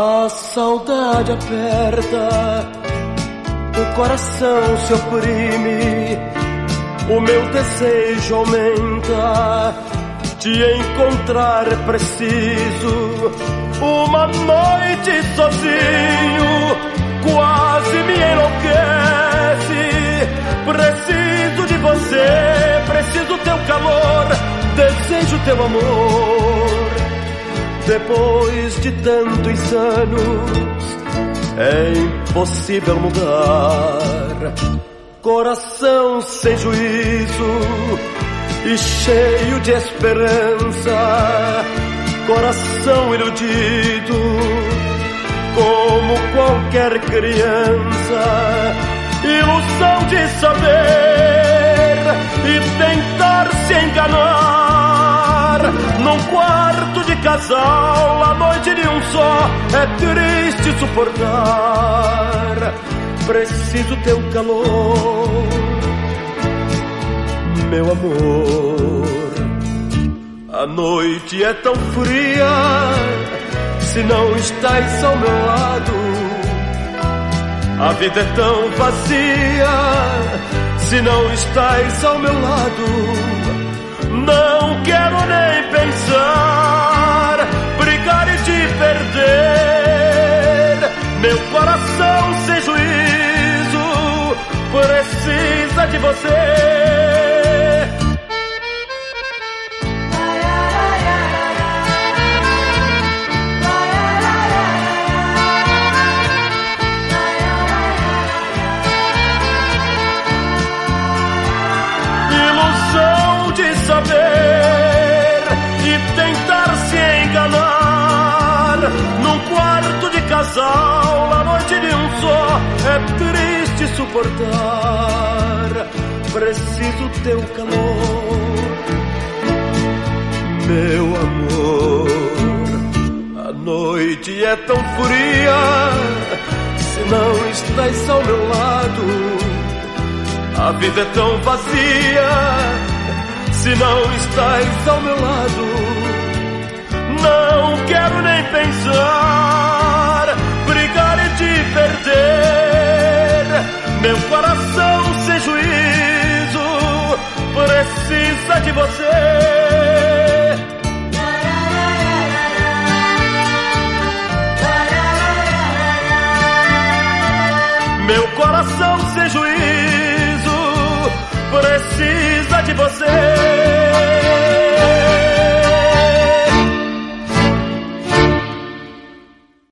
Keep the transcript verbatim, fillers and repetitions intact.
A saudade aperta, o coração se oprime, o meu desejo aumenta, te encontrar é preciso. Uma noite sozinho quase me enlouquece. Preciso de você, preciso teu calor, desejo teu amor. Depois de tantos anos é impossível mudar. Coração sem juízo e cheio de esperança, coração iludido como qualquer criança. Ilusão de saber e tentar se enganar. Num quarto de casal, a noite de um só, é triste suportar. Preciso teu calor, meu amor. A noite é tão fria se não estás ao meu lado. A vida é tão vazia se não estás ao meu lado. Não quero nem pensar, brigar e te perder. Meu coração sem juízo precisa de você. Saber e tentar se enganar. Num quarto de casal, a noite de um só, é triste suportar. Preciso teu calor, meu amor. A noite é tão fria se não estás ao meu lado. A vida é tão vazia se não estás ao meu lado. Não quero nem pensar, brigar e te perder. Meu coração sem juízo precisa de você. Meu coração sem juízo precisa de você.